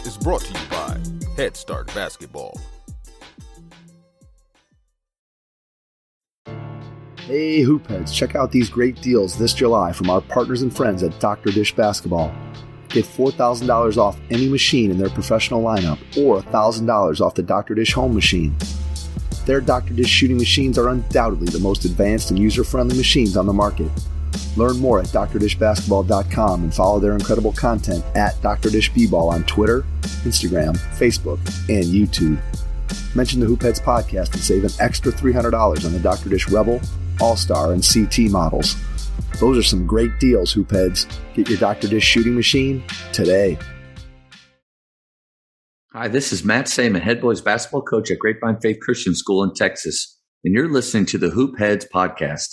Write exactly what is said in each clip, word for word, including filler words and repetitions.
is brought to you by Head Start Basketball. Hey Hoopheads, check out these great deals this July from our partners and friends at Doctor Dish Basketball. Get four thousand dollars off any machine in their professional lineup or one thousand dollars off the Doctor Dish home machine. Their Doctor Dish shooting machines are undoubtedly the most advanced and user-friendly machines on the market. Learn more at dr dish basketball dot com and follow their incredible content at Doctor Dish B-Ball on Twitter, Instagram, Facebook, and YouTube. Mention the Hoopheads podcast and save an extra three hundred dollars on the Doctor Dish Rebel, All-Star, and C T models. Those are some great deals, Hoopheads. Get your Doctor Dish shooting machine today. Hi, this is Matt Saman, head boys basketball coach at Grapevine Faith Christian School in Texas, and you're listening to the Hoopheads podcast.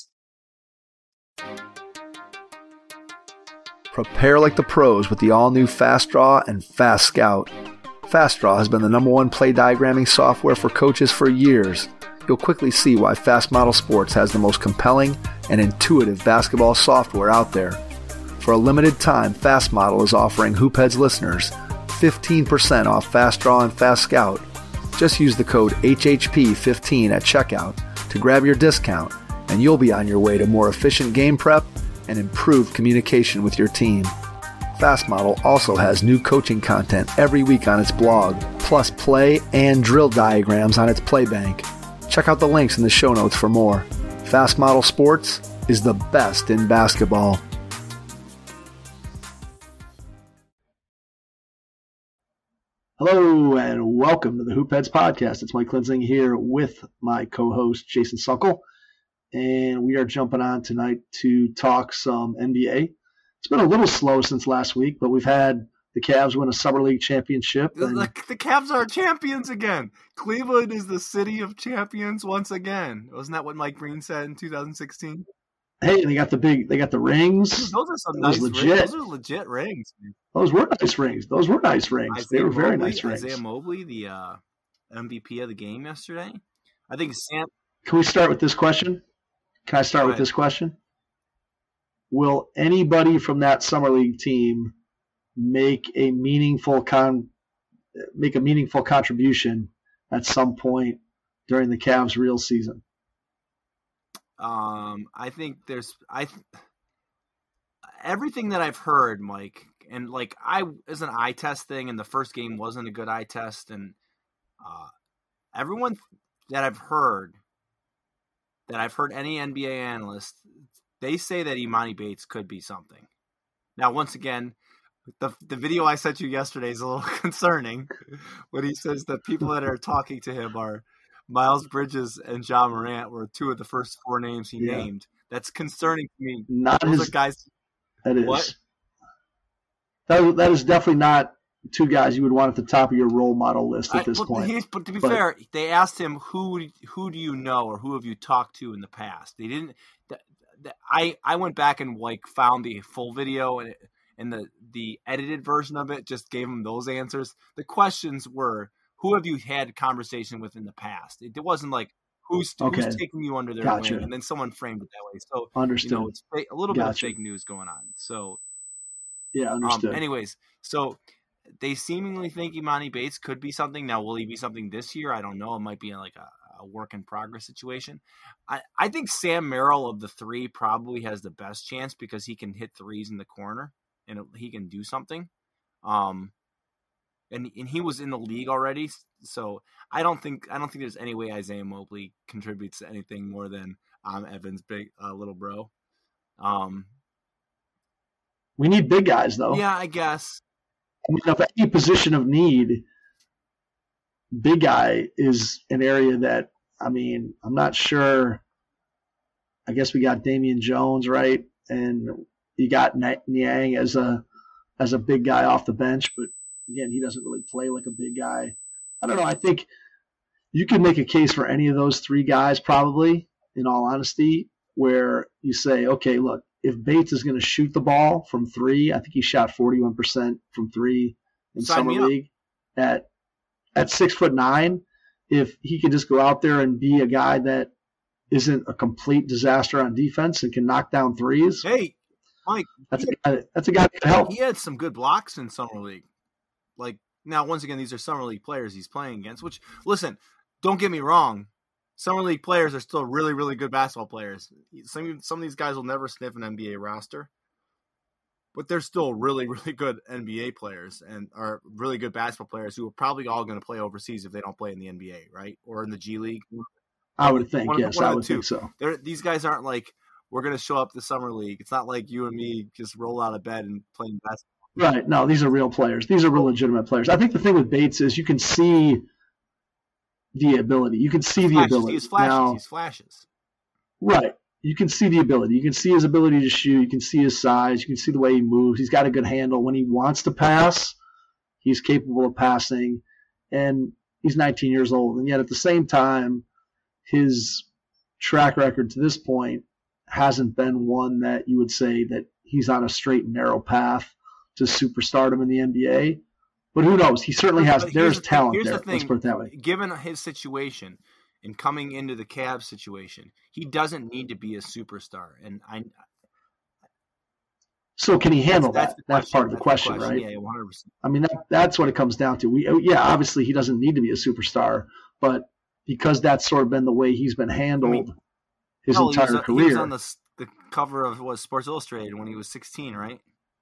Prepare like the pros with the all-new Fast Draw and Fast Scout. Fast Draw has been the number one play diagramming software for coaches for years. You'll quickly see why Fast Model Sports has the most compelling and intuitive basketball software out there. For a limited time, Fast Model is offering Hoopheads listeners fifteen percent off Fast Draw and Fast Scout. Just use the code H H P fifteen at checkout to grab your discount, and you'll be on your way to more efficient game prep and improved communication with your team. Fast Model also has new coaching content every week on its blog, plus play and drill diagrams on its Playbank. Check out the links in the show notes for more. Fast Model Sports is the best in basketball. Hello and welcome to the Hoopheads podcast. It's Mike Klinzing here with my co-host Jason Suckle, and we are jumping on tonight to talk some N B A. It's been a little slow since last week, but we've had the Cavs win a Summer League championship. And the, the Cavs are champions again. Cleveland is the city of champions once again. Wasn't that what Mike Green said in two thousand sixteen? Hey, they got the big, they got the rings. Those are some Those nice legit. rings. Those are legit rings. Those were nice rings. Those were nice rings. Isaiah they were very Mobley, nice rings. Isaiah Mobley, the uh, M V P of the game yesterday. I think Sam. Can we start with this question? Can I start Go with ahead. this question? Will anybody from that Summer League team make a meaningful con make a meaningful contribution at some point during the Cavs' real season? Um, I think there's I everything that I've heard, Mike, and like I is an eye test thing, and the first game wasn't a good eye test, and uh, everyone that I've heard that I've heard any N B A analyst, they say that Imani Bates could be something. Now, once again, the the video I sent you yesterday is a little concerning when he says that people that are talking to him are Miles Bridges and Ja Morant were two of the first four names he Yeah. named. That's concerning to me. Not Those his, are guys. that is. What? That, that is definitely not two guys you would want at the top of your role model list at I, this but, point. he- but to be But- fair, they asked him who who do you know or who have you talked to in the past. They didn't. The, the, I I went back and like found the full video and it, and the the edited version of it just gave him those answers. The questions were, who have you had conversation with in the past? It, it wasn't like who's Okay. who's taking you under their Gotcha. wing, and then someone framed it that way. So Understood. you know, it's fa- a little bit of Gotcha. fake news going on. So yeah, understood. Um, anyways, so they seemingly think Imani Bates could be something. Now, will he be something this year? I don't know. It might be like a, a work in progress situation. I, I think Sam Merrill of the three probably has the best chance because he can hit threes in the corner and it, he can do something. Um, and and he was in the league already, so I don't think I don't think there's any way Isaiah Mobley contributes to anything more than um, Evan's big uh, little bro. Um, we need big guys, though. yeah, I guess. I mean, if any position of need, big guy is an area that, I mean, I'm not sure. I guess we got Damian Jones, right? And you got Niang as a as a big guy off the bench, but again, he doesn't really play like a big guy. I don't know. I think you can make a case for any of those three guys, probably, in all honesty, where you say, okay, look, if Bates is going to shoot the ball from three, I think he shot forty-one percent from three in Sign summer me up. league at at six foot nine. If he can just go out there and be a guy that isn't a complete disaster on defense and can knock down threes, Hey, Mike, that's a he, guy, that's a guy that can help. he had some good blocks in summer league. Like Now, once again, these are summer league players he's playing against, which, listen, don't get me wrong. Summer league players are still really, really good basketball players. Some, some of these guys will never sniff an N B A roster, but they're still really, really good N B A players and are really good basketball players who are probably all going to play overseas if they don't play in the N B A, right? Or in the G League. I would think, one, yes, one I would think so. They're, these guys aren't like, we're going to show up the summer league. It's not like you and me just roll out of bed and playing basketball. Right. No, these are real players. These are real legitimate players. I think the thing with Bates is you can see the ability. You can see the flashes. ability. He's flashes. Now, He's flashes. Right. You can see the ability. You can see his ability to shoot. You can see his size. You can see the way he moves. He's got a good handle. When he wants to pass, he's capable of passing. And he's nineteen years old. And yet at the same time, his track record to this point hasn't been one that you would say that he's on a straight and narrow path to superstardom in the N B A. But who knows? He certainly has. There's the talent Here's there. The thing, Let's put it that way. Given his situation and coming into the Cavs situation, he doesn't need to be a superstar. And I. So can he handle that's, that? That's, that's part of the that's question, the question, right? Yeah, one hundred percent. I mean, that, that's what it comes down to. We, yeah, obviously he doesn't need to be a superstar, but because that's sort of been the way he's been handled I mean, his hell, entire he was, career. He was on the, the cover of what, Sports Illustrated when he was sixteen, right?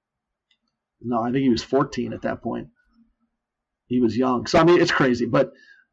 No, I think he was fourteen at that point. He was young. So, I mean, it's crazy. But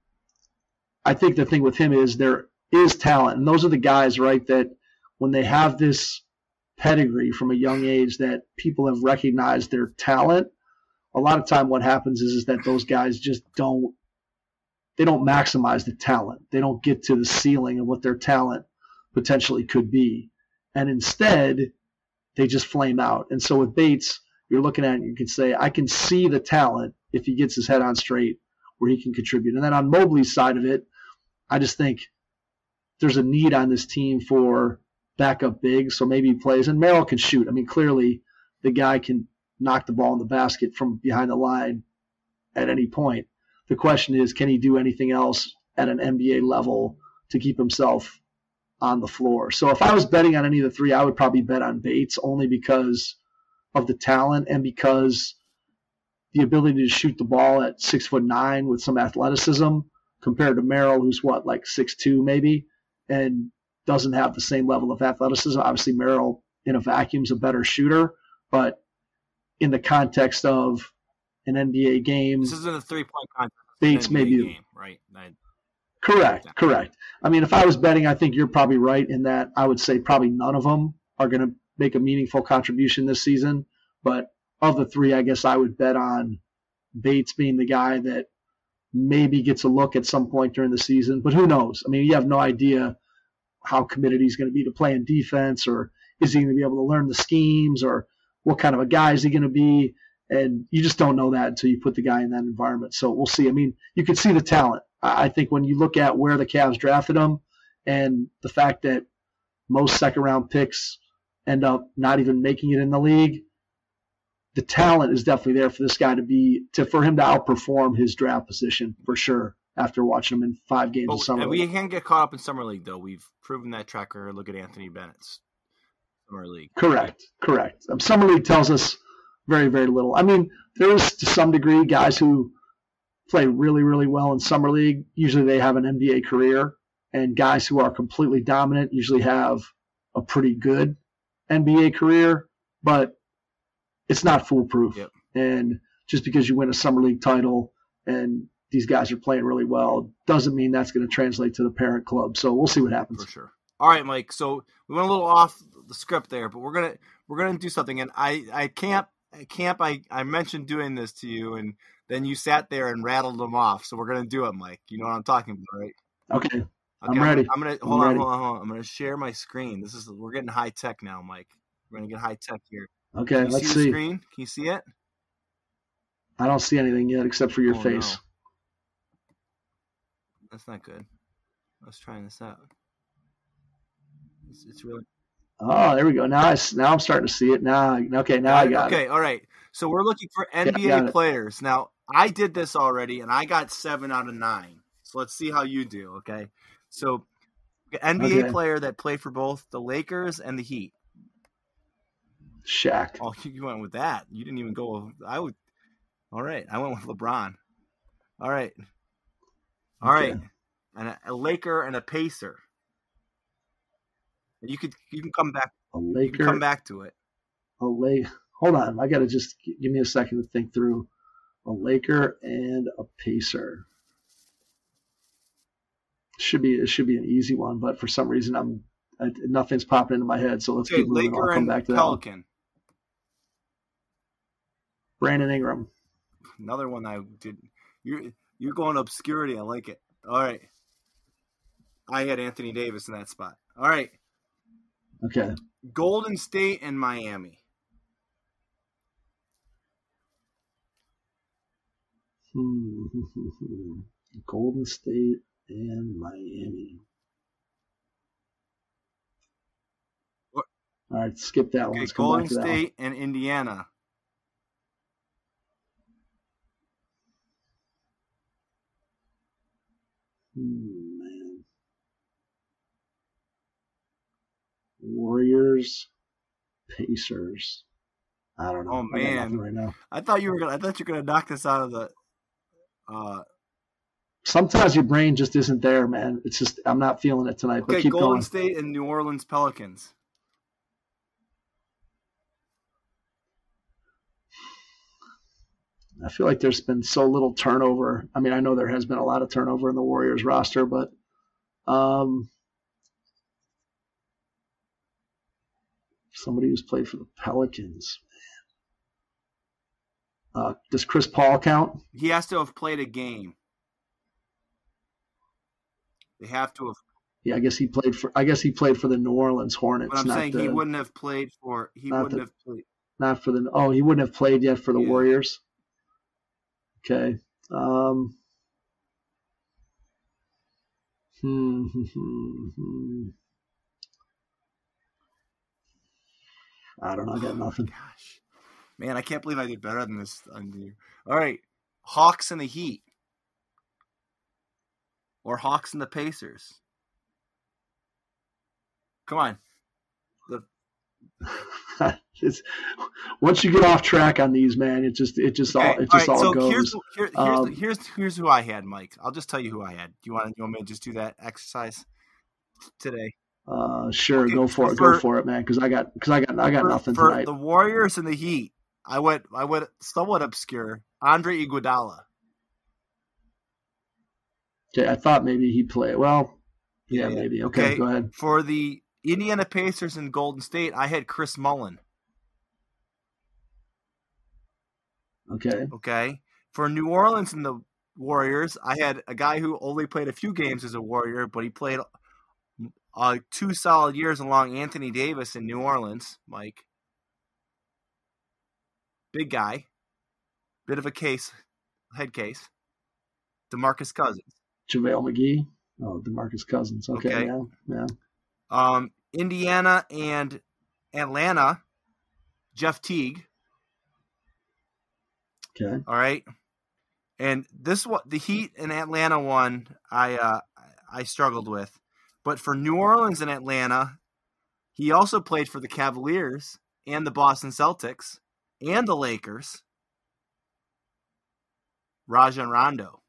I think the thing with him is there is talent. And those are the guys, right, that when they have this pedigree from a young age that people have recognized their talent, a lot of time what happens is, is that those guys just don't they don't maximize the talent. They don't get to the ceiling of what their talent potentially could be. And instead, they just flame out. And so with Bates, you're looking at it and you can say, I can see the talent if he gets his head on straight where he can contribute. And then on Mobley's side of it, I just think there's a need on this team for backup bigs, so maybe he plays. And Merrill can shoot. I mean, clearly the guy can knock the ball in the basket from behind the line at any point. The question is, can he do anything else at an N B A level to keep himself on the floor? So if I was betting on any of the three, I would probably bet on Bates only because of the talent and because the ability to shoot the ball at six foot nine with some athleticism compared to Merrill, who's what, like six two maybe, and doesn't have the same level of athleticism. Obviously, Merrill in a vacuum is a better shooter, but in the context of an N B A game, this isn't a three-point contest. Bates maybe game, right? I, correct, yeah. correct. I mean, if I was betting, I think you're probably right in that I would say probably none of them are going to make a meaningful contribution this season. But of the three, I guess I would bet on Bates being the guy that maybe gets a look at some point during the season. But who knows? I mean, you have no idea how committed he's going to be to playing defense, or is he going to be able to learn the schemes, or what kind of a guy is he going to be? And you just don't know that until you put the guy in that environment. So we'll see. I mean, you can see the talent. I think when you look at where the Cavs drafted him and the fact that most second-round picks end up not even making it in the league, the talent is definitely there for this guy to be to for him to outperform his draft position for sure after watching him in five games but, of summer and league. We can't get caught up in summer league though. We've proven that track record. Look at Anthony Bennett's summer league. Correct, correct. Um, summer league tells us very, very little. I mean, there is to some degree guys who play really, really well in summer league. Usually they have an N B A career, and guys who are completely dominant usually have a pretty good N B A career, but it's not foolproof. Yep. And just because you win a summer league title and these guys are playing really well doesn't mean that's going to translate to the parent club. So we'll see what happens. For sure. All right, Mike. So we went a little off the script there, but we're gonna we're gonna do something. And I I can't I can't I I mentioned doing this to you, and then you sat there and rattled them off. So we're gonna do it, Mike. You know what I'm talking about, right? Okay. Okay, I'm ready. I'm gonna I'm hold on, ready. hold on, hold on. I'm gonna share my screen. This is we're getting high tech now, Mike. We're gonna get high tech here. Okay, Can you let's see. see. The screen? Can you see it? I don't see anything yet except for your Oh, face. no. That's not good. I was trying this out. It's, it's really. Oh, there we go. Now I now I'm starting to see it. Now, okay, now I got okay, it. all right. So we're looking for N B A got it. players. Now, I did this already, and I got seven out of nine. So let's see how you do, okay? So N B A Okay. player that played for both the Lakers and the Heat. Shaq. Oh, you went with that. You didn't even go. I would. All right. I went with LeBron. All right. All Okay. right. And a, a Laker and a Pacer. You could you can come back. A You Laker. can come back to it. A Lake. Hold on. I got to just give me a second to think through. A Laker and a Pacer. Should be it should be an easy one, but for some reason I'm I, nothing's popping into my head. So let's Okay, keep moving. Laker I'll come and back to that one. Pelican. Brandon Ingram. Another one I did. You're you're going obscurity. I like it. All right. I had Anthony Davis in that spot. All right. Okay. Golden State and Miami. Hmm. Golden State and Miami. What? All right, skip that one. Okay, Let's come Golden back to that one. State and Indiana. Hmm, man. Warriors, Pacers. I don't know. Oh I got man, nothing right now. I thought you were gonna. I thought you were gonna knock this out of the. Uh, Sometimes your brain just isn't there, man. It's just I'm not feeling it tonight. But okay, keep Golden going. State and New Orleans Pelicans. I feel like there's been so little turnover. I mean, I know there has been a lot of turnover in the Warriors roster, but um, somebody who's played for the Pelicans. Uh, does Chris Paul count? He has to have played a game. They have to have. Yeah, I guess he played for. I guess he played for the New Orleans Hornets. But I'm not saying the, he wouldn't have played for. He not wouldn't the- have played. not for the. Oh, he wouldn't have played yet for the Yeah. Warriors. Okay. Um, hmm, hmm, hmm, hmm. I don't know. I got Oh, nothing. Gosh, man, I can't believe I did better than this on you. All right, Hawks and the Heat, or Hawks and the Pacers. Come on, the It's, once you get off track on these, man, it just it just okay, all it just all all, right. So goes. here's here, here's, Um, here's here's who I had, Mike. I'll just tell you who I had. Do you want you want me to just do that exercise today? uh, sure, Okay, go for it, for- go for it, man, because I got because I got I got for, nothing for tonight. the Warriors and the Heat. I went I went somewhat obscure. Andre Iguodala. Okay, I thought maybe he'd play. Well, yeah, Yeah. maybe. Okay, Okay. go ahead. For the Indiana Pacers and Golden State, I had Chris Mullin. Okay, Okay. For New Orleans and the Warriors, I had a guy who only played a few games as a Warrior, but he played uh, two solid years along Anthony Davis in New Orleans, Mike. Big guy. Bit of a case, head case. DeMarcus Cousins. JaVale McGee. Oh, DeMarcus Cousins. Okay, Okay. yeah, yeah. Um, Indiana and Atlanta, Jeff Teague. Okay, All right. And this one, the Heat and Atlanta one, I uh, I struggled with. But for New Orleans and Atlanta, he also played for the Cavaliers and the Boston Celtics and the Lakers. Rajon Rondo.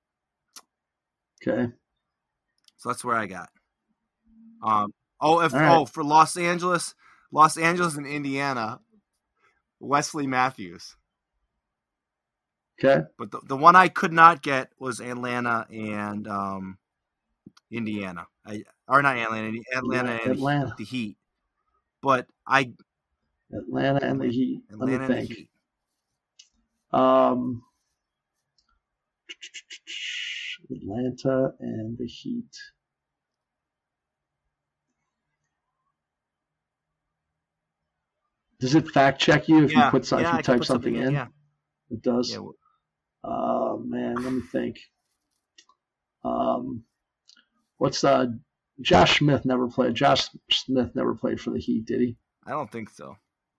okay. So that's where I got. Um. Oh, if All right. oh for Los Angeles, Los Angeles and Indiana, Wesley Matthews. Okay. But the, the one I could not get was Atlanta and um, Indiana. I, or not Atlanta, Atlanta and Atlanta. the Heat. But I Atlanta and the Heat. Let Atlanta me and the think. Heat. Um, Atlanta and the Heat. Does it fact check you if Yeah, you put some, yeah, if I you can type put something in? Yeah, It does. yeah. well, Oh man, let me think. Um, what's uh, Josh Smith never played. Josh Smith never played for the Heat, did he? I don't think so.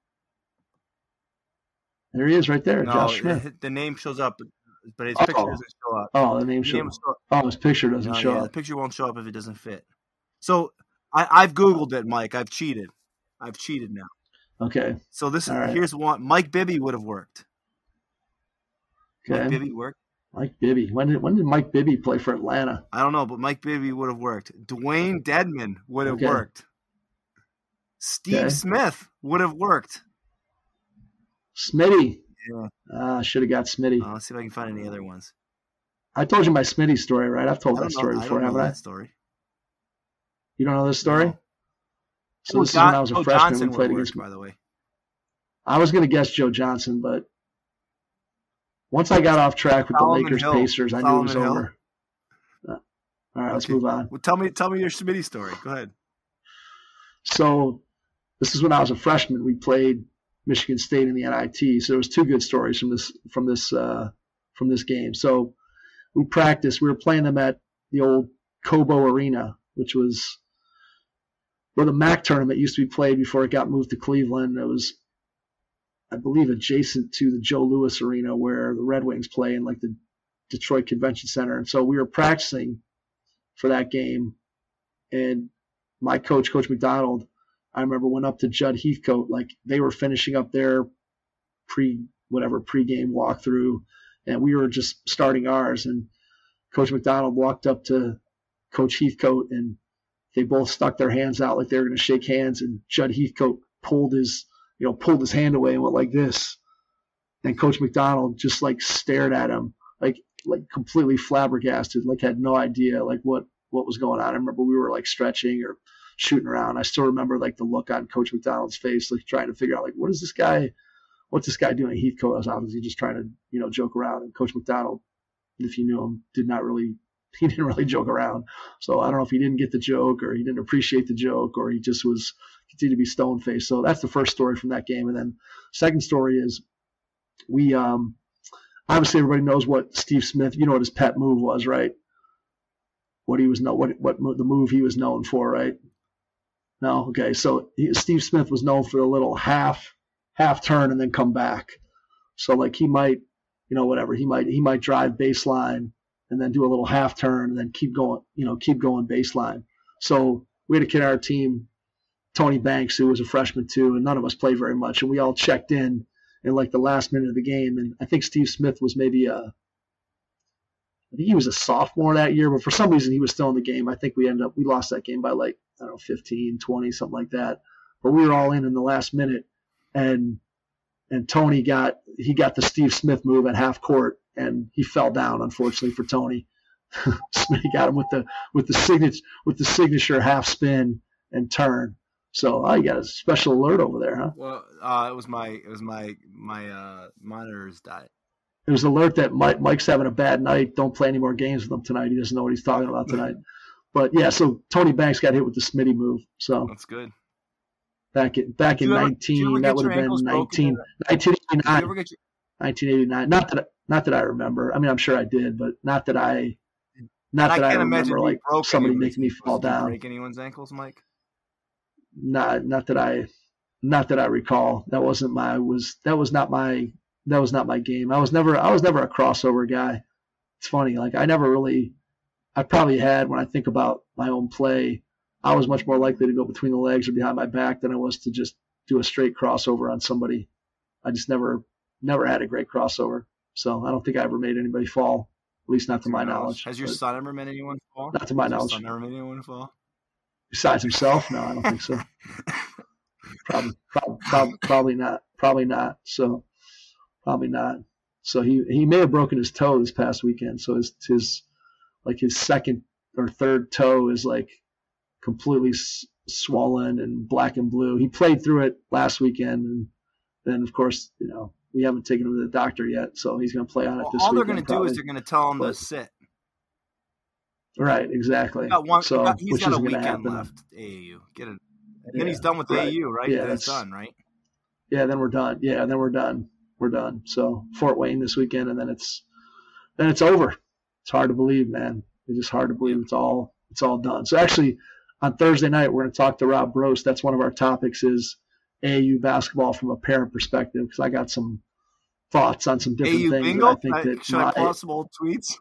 There he is, right there, No, Josh Smith. it- the name shows up, but his Oh. picture doesn't show up. Oh, the name The show. name will show up. Oh, his picture doesn't No, show yeah, the up. picture won't show up if it doesn't fit. So I, I've Googled it, Mike. I've cheated. I've cheated now. Okay. So this is All right. here's one. Mike Bibby would have worked. Okay. Mike Bibby worked. Mike Bibby. When did when did Mike Bibby play for Atlanta? I don't know, but Mike Bibby would have worked. Dwayne Dedman would have Okay. worked. Steve Okay. Smith would have worked. Smitty. Yeah. Ah, should have got Smitty. Uh, let's see if I can find any other ones. I told you my Smitty story, right? I've told I that don't know, story I before, don't know haven't I? that story. You don't know this story? No. So Oh, this is John- when I was a oh, freshman. Johnson We played would against. work, by the way. I was going to guess Joe Johnson, but once I got off track with Solomon the Lakers Hill. Pacers, I knew it was Solomon Hill. over. Uh, all right, let's Okay. move on. Well, tell me, tell me your Smitty story. Go ahead. So this is when I was a freshman. We played Michigan State in the N I T. So there was two good stories from this from this uh, from this game. So we practiced. We were playing them at the old Cobo Arena, which was where the M A C tournament used to be played before it got moved to Cleveland. It was, I believe, adjacent to the Joe Louis Arena where the Red Wings play in like the Detroit Convention Center. And so we were practicing for that game, and my coach, Coach McDonald, I remember went up to Judd Heathcote, like they were finishing up their pre whatever pregame walkthrough, and we were just starting ours. And Coach McDonald walked up to Coach Heathcote, and they both stuck their hands out like they were going to shake hands. And Judd Heathcote pulled his, you know, pulled his hand away and went like this. And Coach McDonald just like stared at him, like like completely flabbergasted, like had no idea like what what was going on. I remember we were like stretching or shooting around. I still remember like the look on Coach McDonald's face, like trying to figure out like what is this guy, what's this guy doing? Heathcote was obviously just trying to, you know, joke around. And Coach McDonald, if you knew him, did not really, he didn't really joke around. So I don't know if he didn't get the joke or he didn't appreciate the joke or he just was continued to be stone faced. So that's the first story from that game. And then second story is we, um, obviously everybody knows what Steve Smith, you know what his pet move was, right? What he was no, what what the move he was known for, right? No, okay. So he, Steve Smith was known for the little half half turn and then come back. So like he might, you know, whatever he might he might drive baseline and then do a little half turn and then keep going, you know, keep going baseline. So we had a kid on our team, Tony Banks, who was a freshman too, and none of us played very much, and we all checked in in like the last minute of the game, and I think Steve Smith was maybe a I think he was a sophomore that year, but for some reason he was still in the game. I think we ended up, we lost that game by like, I don't know, fifteen, twenty, something like that. But we were all in in the last minute, and and Tony got, he got the Steve Smith move at half court, and he fell down, unfortunately for Tony. He got him with the with the signature with the signature half spin and turn. So oh, you got a special alert over there, huh? Well, uh, it was my it was my my uh, monitor's died. It was an alert that Mike, Mike's having a bad night. Don't play any more games with him tonight. He doesn't know what he's talking about tonight. But yeah, so Tony Banks got hit with the Smitty move. So That's good. back in back in Do you ever- nineteen, do you ever that get would your have been ankles broken nineteen, in nineteen Did you eighty-nine. ever get your, nineteen eighty-nine. Not that not that I remember. I mean, I'm sure I did, but not that I not I that I can't imagine remember you like broke somebody anyone's making me ankles. fall Did you down. break anyone's ankles, Mike? Not not that I not that I recall. That wasn't my was that was not my that was not my game. I was never I was never a crossover guy. It's funny, like I never really I probably had, when I think about my own play, I was much more likely to go between the legs or behind my back than I was to just do a straight crossover on somebody. I just never never had a great crossover. So I don't think I ever made anybody fall, at least not to my knowledge. Has your But son ever made anyone fall? not to my Has your knowledge. son ever made anyone fall? Besides himself? No, I don't think so. Probably, probably, probably, probably not. Probably not. So, probably not. So he, he may have broken his toe this past weekend. So his his like his second or third toe is like completely s- swollen and black and blue. He played through it last weekend, and then of course, you know, we haven't taken him to the doctor yet. So he's going to play on it Well, this all they're weekend. going to do probably. is they're going to tell him to But- sit. Right, exactly. He's got one. so he got, he's which got a isn't going to weekend happen. left. A A U. Get it. Yeah, Then he's done with right. A A U, right? Yeah, then it's that's- done, right? Yeah, then we're done. Yeah, then we're done. We're done. So Fort Wayne this weekend, and then it's then it's over. It's hard to believe, man. It's just hard to believe it's all it's all done. So actually, on Thursday night, we're going to talk to Rob Brost. That's one of our topics is A A U basketball from a parent perspective, because I got some thoughts on some A A different U things. bingo. that I think I, that should I my- pull out some old tweets?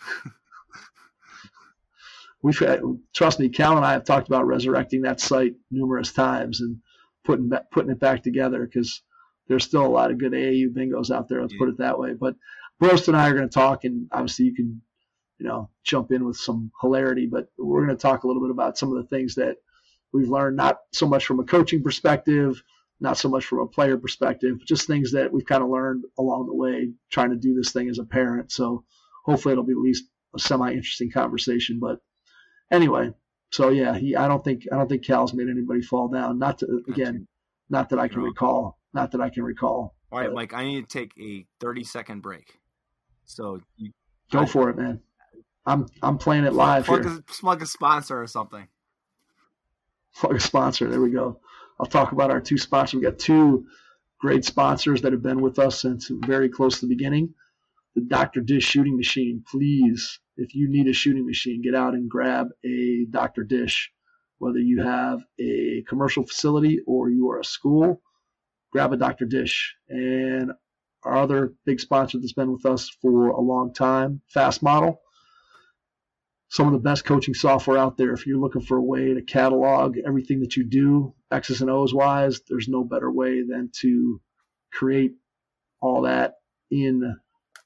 we've had, trust me, Cal and I have talked about resurrecting that site numerous times and putting ba- putting it back together, because there's still a lot of good A A U bingos out there. Let's Yeah. put it that way. But Brost and I are going to talk, and obviously you can, you know, jump in with some hilarity, but we're going to talk a little bit about some of the things that we've learned, not so much from a coaching perspective, not so much from a player perspective, but just things that we've kind of learned along the way trying to do this thing as a parent. So hopefully it'll be at least a semi-interesting conversation. But anyway, so yeah, he I don't think I don't think Cal's made anybody fall down. Not to again, not that I can recall. Not that I can recall. All right, Mike, I need to take a thirty second break. So you go I, for it, man. I'm I'm playing it live plug here. A, plug a sponsor or something. Plug a sponsor. There we go. I'll talk about our two sponsors. We've got two great sponsors that have been with us since very close to the beginning. The Doctor Dish shooting machine. Please, if you need a shooting machine, get out and grab a Doctor Dish. Whether you have a commercial facility or you are a school, grab a Doctor Dish. And our other big sponsor that's been with us for a long time, Fast Model. Some of the best coaching software out there. If you're looking for a way to catalog everything that you do, X's and O's wise, there's no better way than to create all that in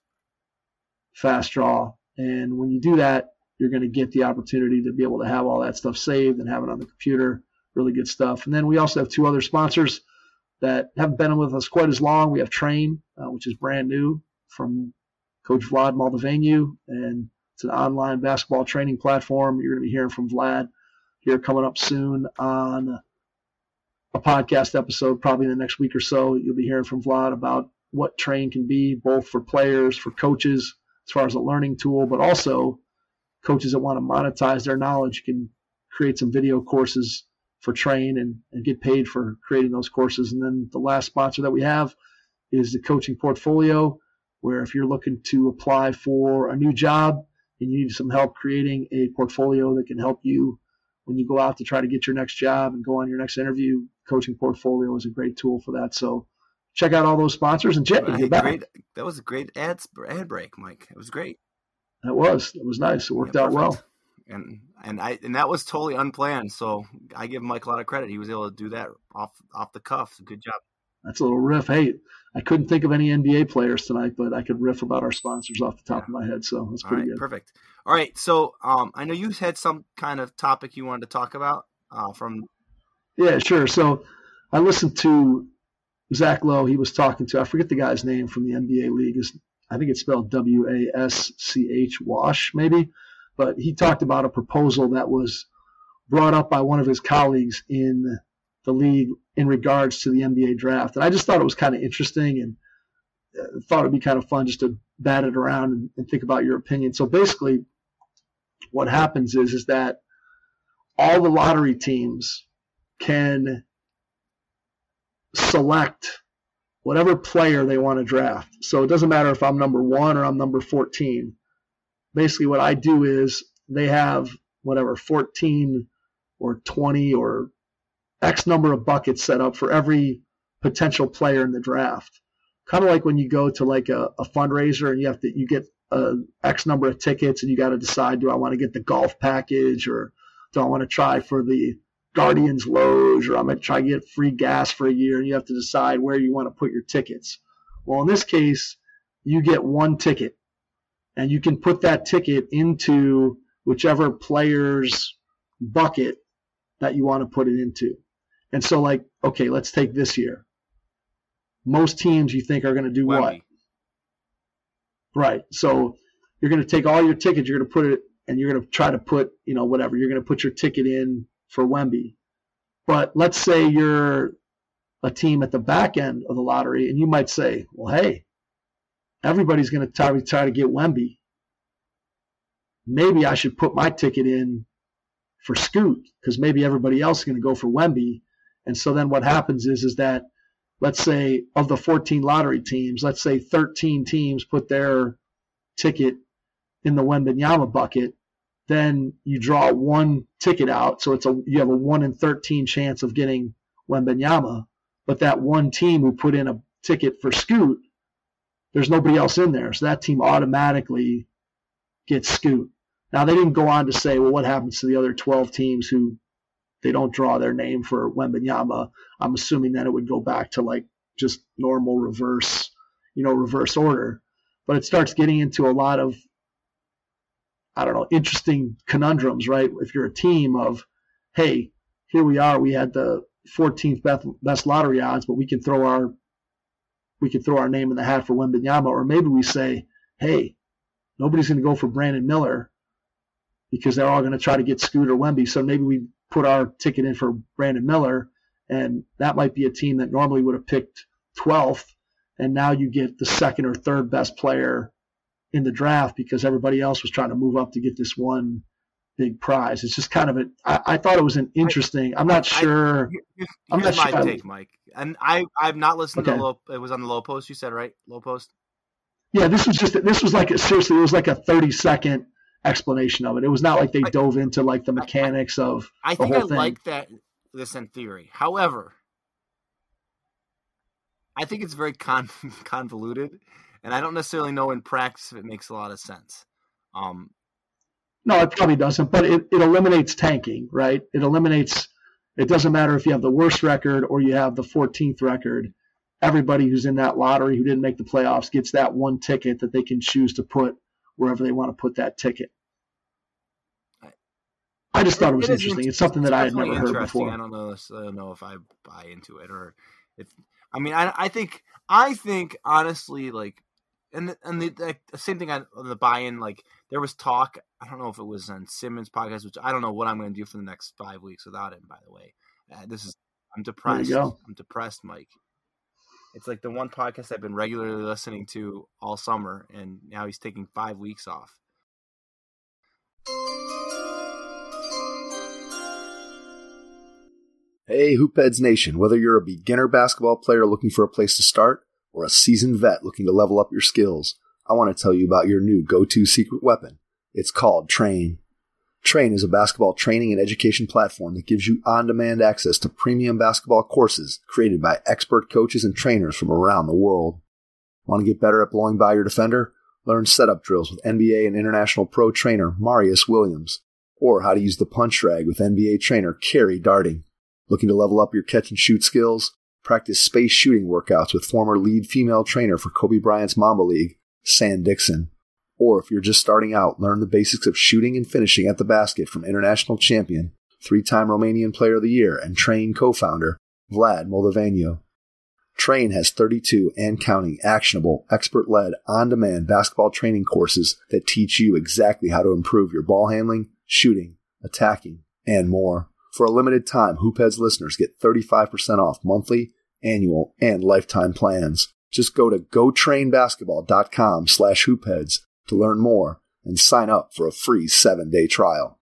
Fast Draw. And when you do that, you're going to get the opportunity to be able to have all that stuff saved and have it on the computer. Really good stuff. And then we also have two other sponsors that haven't been with us quite as long. We have Train, uh, which is brand new from Coach Vlad Moldavenue, and it's an online basketball training platform. You're going to be hearing from Vlad here coming up soon on a podcast episode, probably in the next week or so. You'll be hearing from Vlad about what Train can be, both for players, for coaches, as far as a learning tool, but also coaches that want to monetize their knowledge can create some video courses for Train and, and get paid for creating those courses. And then the last sponsor that we have is the Coaching Portfolio, where if you're looking to apply for a new job and you need some help creating a portfolio that can help you when you go out to try to get your next job and go on your next interview, Coaching Portfolio is a great tool for that. So check out all those sponsors. And Jet, you're back. Great. That was a great ad, ad break, Mike. It was great. That was. It was nice. It worked yeah, out well. And and I and that was totally unplanned. So I give Mike a lot of credit. He was able to do that off off the cuff. Good job. That's a little riff. Hey, I couldn't think of any N B A players tonight, but I could riff about our sponsors off the top yeah. of my head. So that's pretty All right, good. Perfect. All right. So um, I know you had some kind of topic you wanted to talk about uh, from. Yeah, sure. So I listened to Zach Lowe. He was talking to, I forget the guy's name from the N B A league. It's, I think it's spelled W A S C H, Wash maybe. But he talked about a proposal that was brought up by one of his colleagues in the league in regards to the N B A draft. And I just thought it was kind of interesting and thought it'd be kind of fun just to bat it around and, and think about your opinion. So basically what happens is, is that all the lottery teams can select whatever player they want to draft. So it doesn't matter if I'm number one or I'm number fourteen. Basically what I do is they have whatever fourteen or twenty or X number of buckets set up for every potential player in the draft. Kind of like when you go to like a, a fundraiser and you have to, you get a X number of tickets and you got to decide, do I want to get the golf package or do I want to try for the Guardians Loge or I'm going to try to get free gas for a year, and you have to decide where you want to put your tickets. Well, in this case, you get one ticket and you can put that ticket into whichever player's bucket that you want to put it into. And so, like, okay, let's take this year. Most teams you think are going to do Wemby. What? Right. So you're going to take all your tickets, you're going to put it, and you're going to try to put, you know, whatever. You're going to put your ticket in for Wemby. But let's say you're a team at the back end of the lottery, and you might say, well, hey, everybody's going to try, try to get Wemby. Maybe I should put my ticket in for Scoot because maybe everybody else is going to go for Wemby. And so then what happens is, is that, let's say, of the fourteen lottery teams, let's say thirteen teams put their ticket in the Wembanyama bucket. Then you draw one ticket out, so it's a you have a one in thirteen chance of getting Wembanyama. But that one team who put in a ticket for Scoot, there's nobody else in there, so that team automatically gets Scoot. Now they didn't go on to say, well, what happens to the other twelve teams who they don't draw their name for Wembanyama? I'm assuming that it would go back to like just normal reverse, you know, reverse order. but it starts getting into a lot of, I don't know, interesting conundrums, right? If you're a team of, hey, here we are, we had the fourteenth best, best lottery odds, but we can throw our we can throw our name in the hat for Wembanyama, or maybe we say, hey, nobody's going to go for Brandon Miller because they're all going to try to get Scoot or Wemby, so maybe we put our ticket in for Brandon Miller, and that might be a team that normally would have picked twelfth, and now you get the second or third best player in the draft because everybody else was trying to move up to get this one big prize. It's just kind of a. I, I thought it was an interesting. I'm not sure. I, here's I'm not my sure. take, Mike. And I I've not listened Okay. to the low. It was on the Low Post. You said right, Low Post. Yeah, this was just. This was like a, seriously. It was like a thirty second explanation of it. It was not like they I, dove into like the mechanics I, of. I the think whole I thing. like that. This in theory. However, I think it's very con- convoluted, and I don't necessarily know in practice if it makes a lot of sense. Um, No, it probably doesn't, but it, it eliminates tanking, right? It eliminates, it doesn't matter if you have the worst record or you have the fourteenth record. Everybody who's in that lottery who didn't make the playoffs gets that one ticket that they can choose to put wherever they want to put that ticket. I just thought it was it interesting. It's, it's something that I had never heard interesting. before. I don't know, I don't know if I buy into it or if, I mean, I, I think, I think honestly, like, And the, and the, the same thing on, on the buy-in, like there was talk. I don't know if it was on Simmons' podcast, which I don't know what I'm going to do for the next five weeks without him. By the way, uh, this is I'm depressed. There you go. I'm depressed, Mike. It's like the one podcast I've been regularly listening to all summer, and now he's taking five weeks off. Hey, Hoopheads Nation! Whether you're a beginner basketball player looking for a place to start, or a seasoned vet looking to level up your skills, I want to tell you about your new go-to secret weapon. It's called Train. Train is a basketball training and education platform that gives you on-demand access to premium basketball courses created by expert coaches and trainers from around the world. Want to get better at blowing by your defender? Learn setup drills with N B A and international pro trainer Marius Williams, or how to use the punch drag with N B A trainer Kerry Darting. Looking to level up your catch and shoot skills? Practice space shooting workouts with former lead female trainer for Kobe Bryant's Mamba League, San Dixon. Or if you're just starting out, learn the basics of shooting and finishing at the basket from international champion, three-time Romanian Player of the Year, and Train co-founder, Vlad Moldovanio. Train has thirty-two and counting actionable, expert-led, on-demand basketball training courses that teach you exactly how to improve your ball handling, shooting, attacking, and more. For a limited time, Hoopheads listeners get thirty-five percent off monthly, annual, and lifetime plans. Just go to gotrainbasketball.com slash hoopheads to learn more and sign up for a free seven-day trial.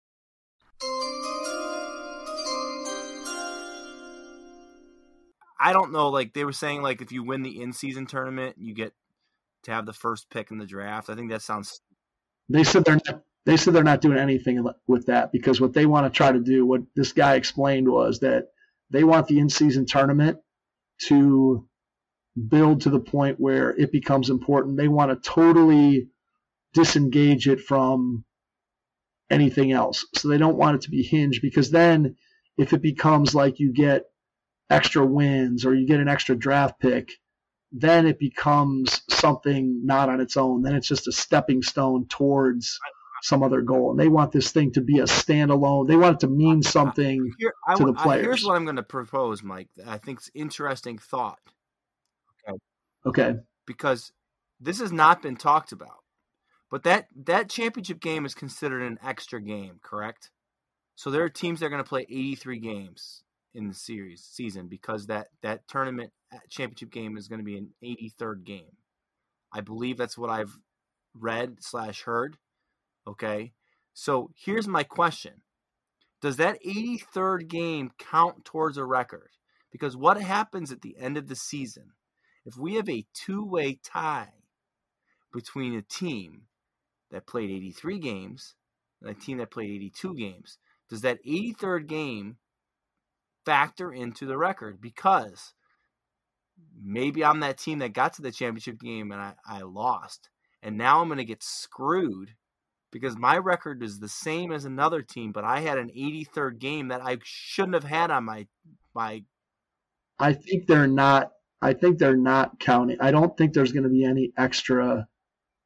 I don't know, like they were saying, like if you win the in-season tournament, you get to have the first pick in the draft. I think that sounds. They said they're not. They said they're not doing anything with that because what they want to try to do, what this guy explained was that they want the in-season tournament to build to the point where it becomes important. They want to totally disengage it from anything else. So they don't want it to be hinged because then if it becomes like you get extra wins or you get an extra draft pick, then it becomes something not on its own. Then it's just a stepping stone towards some other goal, and they want this thing to be a standalone. They want it to mean something Here, I, to the I, players. Here's what I'm going to propose, Mike. I think it's interesting thought. Okay. Okay. Because this has not been talked about, but that that championship game is considered an extra game, correct? So there are teams that are going to play eighty-three games in the series season because that that tournament championship game is going to be an eighty-third game. I believe that's what I've read slash heard. Okay, so here's my question. Does that eighty-third game count towards a record? Because what happens at the end of the season, if we have a two-way tie between a team that played eighty-three games and a team that played eighty-two games, does that eighty-third game factor into the record? Because maybe I'm that team that got to the championship game and I, I lost, and now I'm going to get screwed because my record is the same as another team, but I had an eighty-third game that I shouldn't have had on my my. I think they're not. I think they're not counting. I don't think there's going to be any extra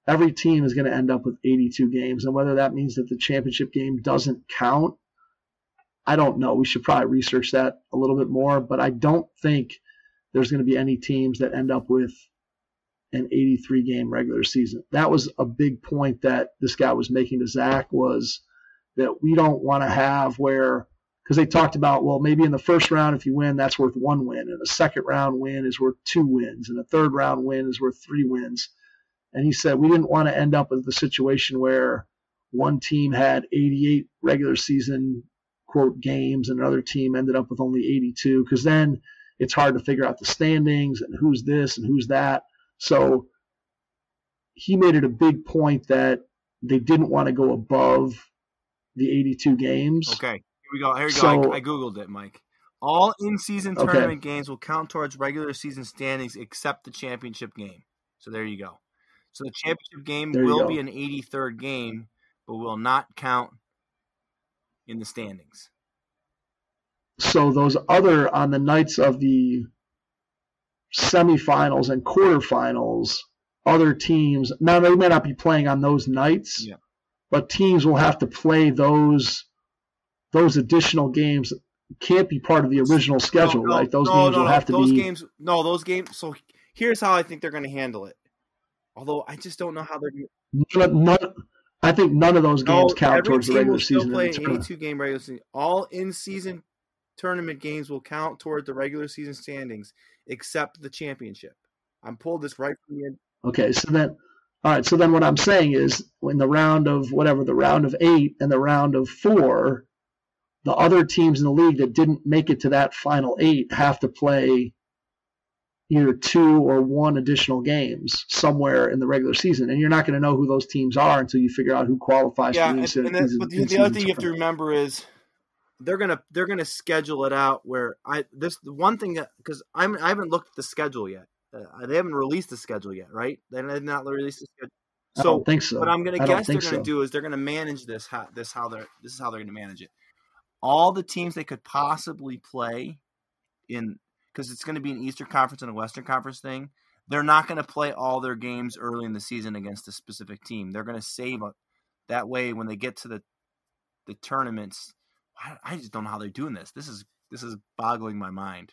every team is going to end up with eighty-two games. And whether that means that the championship game doesn't count, I don't know. We should probably research that a little bit more. But I don't think there's going to be any teams that end up with an eighty-three game regular season. That was a big point that this guy was making to Zach, was that we don't want to have where, because they talked about, well, maybe in the first round, if you win, that's worth one win. And a second round win is worth two wins. And a third round win is worth three wins. And he said we didn't want to end up with the situation where one team had eighty-eight regular season, quote, games, and another team ended up with only eighty-two, because then it's hard to figure out the standings and who's this and who's that. So he made it a big point that they didn't want to go above the eighty-two games. Okay, here we go. Here we go. So, I, I Googled it, Mike. All in-season okay. tournament games will count towards regular season standings except the championship game. So there you go. So the championship game will go. be an eighty-third game, but will not count in the standings. So those other, on the nights of the semifinals and quarterfinals, other teams, now they may not be playing on those nights, yeah. but teams will have to play those those additional games. Can't be part of the original schedule, no, no, right? Those no, games no, will no. have to those be. Games, no, those games. So here's how I think they're going to handle it. Although I just don't know how they're going to. None, none, I think none of those games no, count towards the regular season. Every team will still play an eighty-two game regular season. All in-season tournament games will count toward the regular season standings, except the championship. I'm pulled this right from the end. Okay, so then, all right. So then, what I'm saying is, in the round of whatever, the round of eight and the round of four, the other teams in the league that didn't make it to that final eight have to play either two or one additional games somewhere in the regular season, and you're not going to know who those teams are until you figure out who qualifies. Yeah, for and, these, and then, these, but the, these the other thing you have to tournament. remember is they're gonna they're gonna schedule it out where I this the one thing that because I'm I haven't looked at the schedule yet. Uh, they haven't released the schedule yet, right? They have not released the schedule. So, I don't think so. What I'm going to I guess they're going to so. do is they're going to manage this. How, this how they're this is how they're going to manage it. All the teams they could possibly play in, because it's going to be an Eastern Conference and a Western Conference thing. They're not going to play all their games early in the season against a specific team. They're going to save it. That way, when they get to the the tournaments, I, I just don't know how they're doing this. This is this is boggling my mind.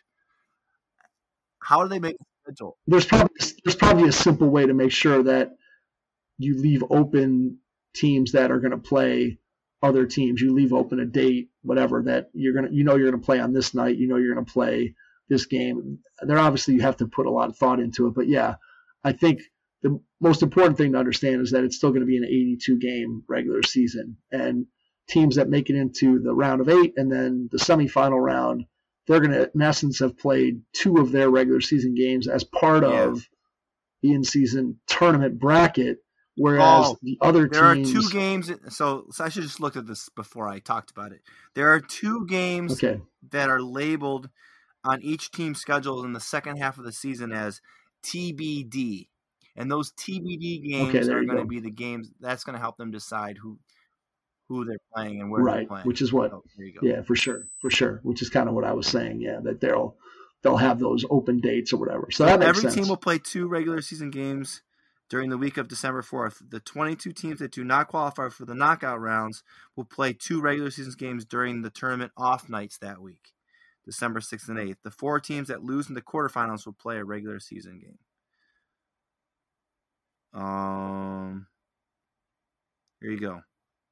How do they make a schedule? There's probably there's probably a simple way to make sure that you leave open teams that are going to play other teams. You leave open a date, whatever, that you're gonna you know you're gonna play on this night. You know you're gonna play this game. There obviously you have to put a lot of thought into it, but yeah, I think the most important thing to understand is that it's still going to be an eighty-two game regular season, and teams that make it into the round of eight and then the semifinal round, they're going to, in essence, have played two of their regular season games as part yeah. of the in-season tournament bracket, whereas oh, the other there teams... There are two games, so, so I should have just looked at this before I talked about it. There are two games okay. that are labeled on each team's schedule in the second half of the season as T B D. And those T B D games okay, are going go. to be the games that's going to help them decide who who they're playing and where right, they're playing. Which is what, oh, there you go. yeah, for sure, for sure. Which is kind of what I was saying, yeah, that they'll they'll have those open dates or whatever. So that makes every sense. team will play two regular season games during the week of December fourth. The twenty-two teams that do not qualify for the knockout rounds will play two regular season games during the tournament off nights that week, December sixth and eighth. The four teams that lose in the quarterfinals will play a regular season game. Um, here you go.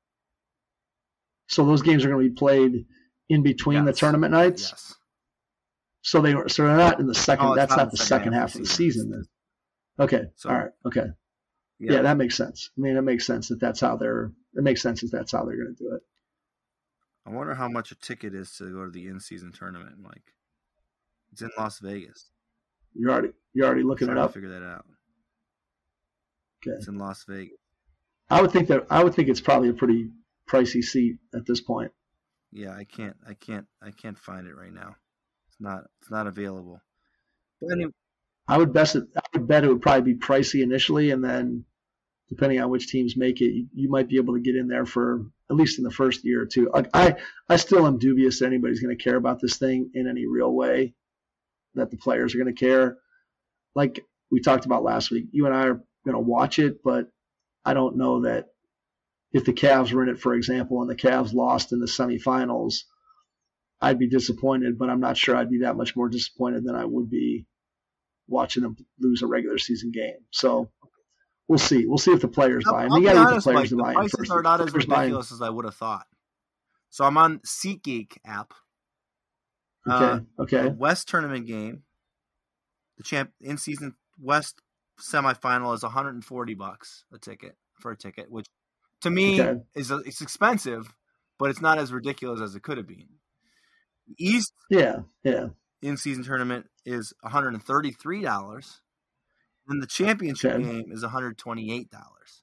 So those games are going to be played in between yes. the tournament nights. Yes. So they were. So they're not in the second. Oh, that's not not the second, second half half of of the the season. season. Then. Okay. So, all right. Okay. Yeah. yeah, that makes sense. I mean, it makes sense that that's how they're. It makes sense that that's how they're going to do it. I wonder how much a ticket is to go to the in-season tournament, Mike. It's in Las Vegas. You're already. You're already looking I'm it trying up. to figure that out. Okay. It's in Las Vegas. I would think that. I would think it's probably a pretty pricey seat at this point. Yeah, I can't, I can't, I can't find it right now. It's not, it's not available. But anyway, I would best. It, I would bet it would probably be pricey initially, and then depending on which teams make it, you, you might be able to get in there for at least in the first year or two. I, I, I still am dubious that anybody's going to care about this thing in any real way. That the players are going to care. Like we talked about last week, you and I are going to watch it, but I don't know that if the Cavs were in it, for example, and the Cavs lost in the semifinals, I'd be disappointed, but I'm not sure I'd be that much more disappointed than I would be watching them lose a regular season game. So we'll see. We'll see if the players I'll, buy in. I'll You be got to get honest, the players Mike, to the buy in prices first. are not as Players buy in. ridiculous as I would have thought. So I'm on SeatGeek app. Okay. Uh, okay. The West tournament game, the champ in season West semifinal is one hundred forty bucks a ticket for a ticket, which to me Okay. is a, it's expensive, but it's not as ridiculous as it could have been. The East Yeah. Yeah. in season tournament is one hundred thirty-three dollars, and the championship Okay. game is one hundred twenty-eight dollars.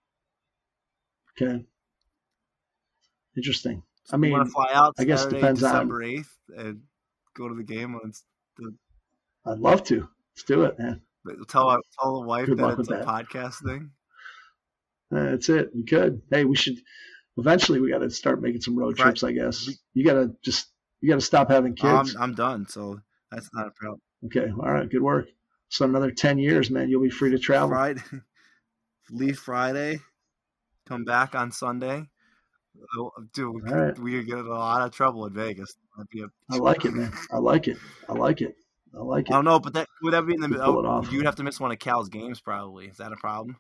Okay. Interesting. So I mean, you want to fly out I guess Saturday, depends on- December eighth, and go to the game when it's the. I'd love to. Let's do it, man. Tell tell the wife Good that luck it's with a that. podcast thing. Uh, That's it. We could. Hey, we should. Eventually, we got to start making some road Right. trips. I guess you got to just you got to stop having I'm, kids. I'm done, so that's not a problem. Okay. All right. Good work. So another ten years, man. You'll be free to travel. Friday, leave Friday, come back on Sunday. Oh, Dude, we could, All right. we could get in a lot of trouble in Vegas. That'd be a, I like it, man. I like it. I like it. I like I it. don't know, but that would that be in the Could pull it oh, off. you'd have to miss one of Cal's games probably. Is that a problem?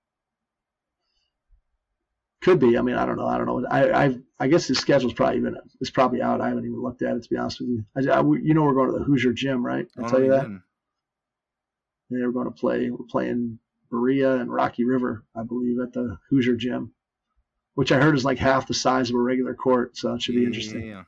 Could be. I mean, I don't know. I don't know. I I, I guess his schedule's probably even it's probably out. I haven't even looked at it to be honest with you. I, I, you know, we're going to the Hoosier Gym, right? I Oh, tell no, you that. didn't. Yeah, we're going to play. We're playing Berea and Rocky River, I believe, at the Hoosier Gym, which I heard is like half the size of a regular court. So it should be Yeah, interesting. yeah, yeah.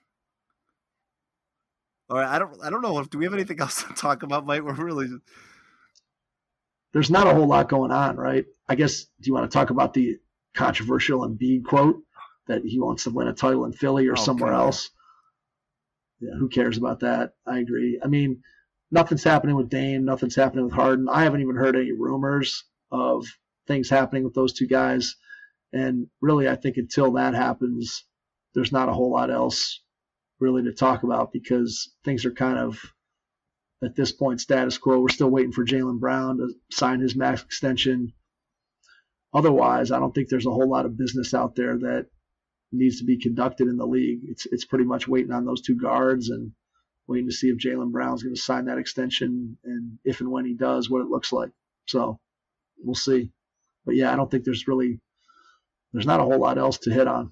All right, I don't I don't know if do we have anything else to talk about, Mike? We're really just, There's not a whole lot going on, right? I guess. Do you want to talk about the controversial Embiid quote that he wants to win a title in Philly or Oh, somewhere God. else? Yeah, who cares about that? I agree. I mean, nothing's happening with Dame. Nothing's happening with Harden. I haven't even heard any rumors of things happening with those two guys. And really, I think until that happens, there's not a whole lot else really to talk about because things are kind of, at this point, status quo. We're still waiting for Jaylen Brown to sign his max extension. Otherwise, I don't think there's a whole lot of business out there that needs to be conducted in the league. It's it's pretty much waiting on those two guards and waiting to see if Jaylen Brown's going to sign that extension and if and when he does, what it looks like. So we'll see. But yeah, I don't think there's really there's not a whole lot else to hit on.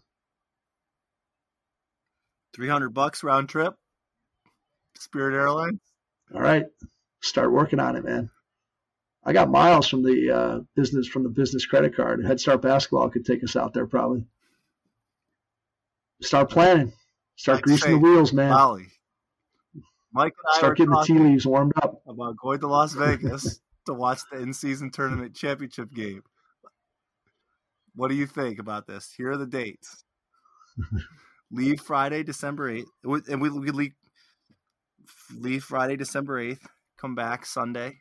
three hundred bucks round trip. Spirit Airlines. All right, start working on it, man. I got miles from the uh, business from the business credit card. Head Start Basketball could take us out there probably. Start planning. Start Like greasing say, the wheels, man. Molly. Mike and I Start were getting the tea talking leaves warmed up. about going to Las Vegas to watch the in-season tournament championship game. What do you think about this? Here are the dates. Leave Friday, December eighth, and we we leave leave Friday, December eighth. Come back Sunday.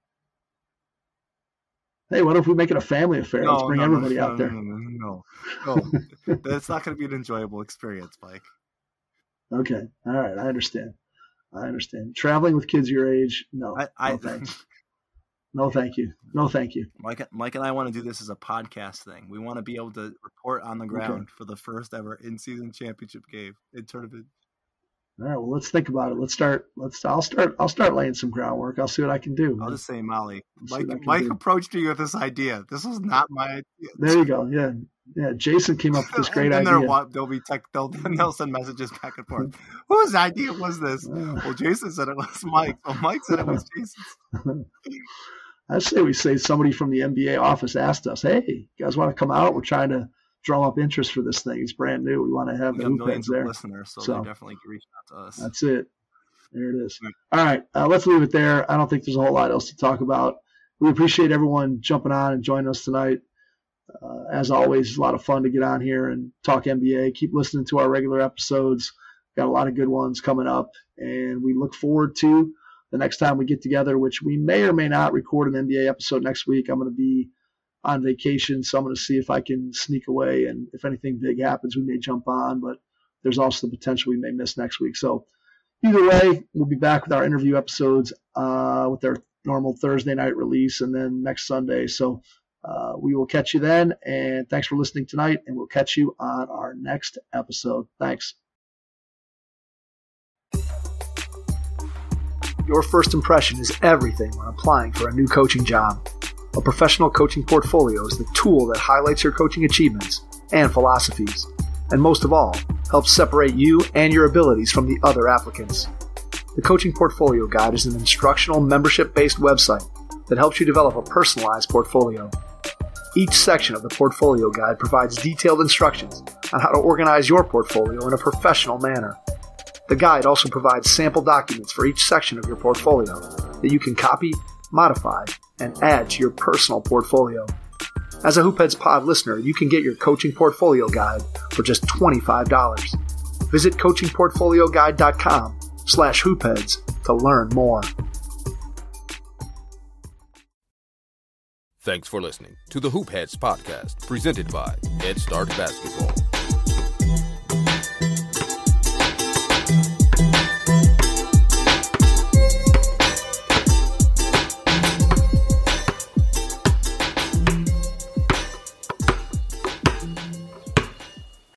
Hey, what if we make it a family affair? Let's bring no, everybody no, out there. No, no, no, no. no. That's not going to be an enjoyable experience, Mike. Okay. All right. I understand. I understand. Traveling with kids your age, no. I, I no, thanks. No, thank you. No, thank you. Mike, Mike and I want to do this as a podcast thing. We want to be able to report on the ground Okay. for the first ever in-season championship game in tournament. All right. Well, let's think about it. Let's start. Let's. I'll start. I'll start laying some groundwork. I'll see what I can do. I'll just say, Molly, see Mike, what I can Mike do. approached me with this idea. This was not my idea. There you go. Yeah. Yeah. Jason came up with this great and then idea. They'll, they'll be tech. They'll, then they'll send messages back and forth. Whose idea was this? Uh, Well, Jason said it was Mike. Well, Mike said it was Jason's. I say we say somebody from the N B A office asked us, "Hey, you guys want to come out? We're trying to drum up interest for this thing. It's brand new. We want to have We the got hoop millions heads of there." listeners, so, So, they definitely can reach out to us. That's it. There it is. Right. All right. Uh, let's leave it there. I don't think there's a whole lot else to talk about. We appreciate everyone jumping on and joining us tonight. Uh, as always, it's a lot of fun to get on here and talk N B A. Keep listening to our regular episodes. Got a lot of good ones coming up, and we look forward to the next time we get together, which we may or may not record an N B A episode next week. I'm going to be on vacation, so I'm going to see if I can sneak away, and if anything big happens, we may jump on, but there's also the potential we may miss next week. So either way, we'll be back with our interview episodes uh, with their normal Thursday night release and then next Sunday. So Uh, we will catch you then, and thanks for listening tonight, and we'll catch you on our next episode. Thanks. Your first impression is everything when applying for a new coaching job. A professional coaching portfolio is the tool that highlights your coaching achievements and philosophies, and most of all, helps separate you and your abilities from the other applicants. The Coaching Portfolio Guide is an instructional membership-based website that helps you develop a personalized portfolio. Each section of the Portfolio Guide provides detailed instructions on how to organize your portfolio in a professional manner. The guide also provides sample documents for each section of your portfolio that you can copy, modify, and add to your personal portfolio. As a Hoopheads Pod listener, you can get your Coaching Portfolio Guide for just twenty-five dollars. Visit coaching portfolio guide dot com slash hoopheads to learn more. Thanks for listening to the Hoopheads podcast, presented by Head Start Basketball.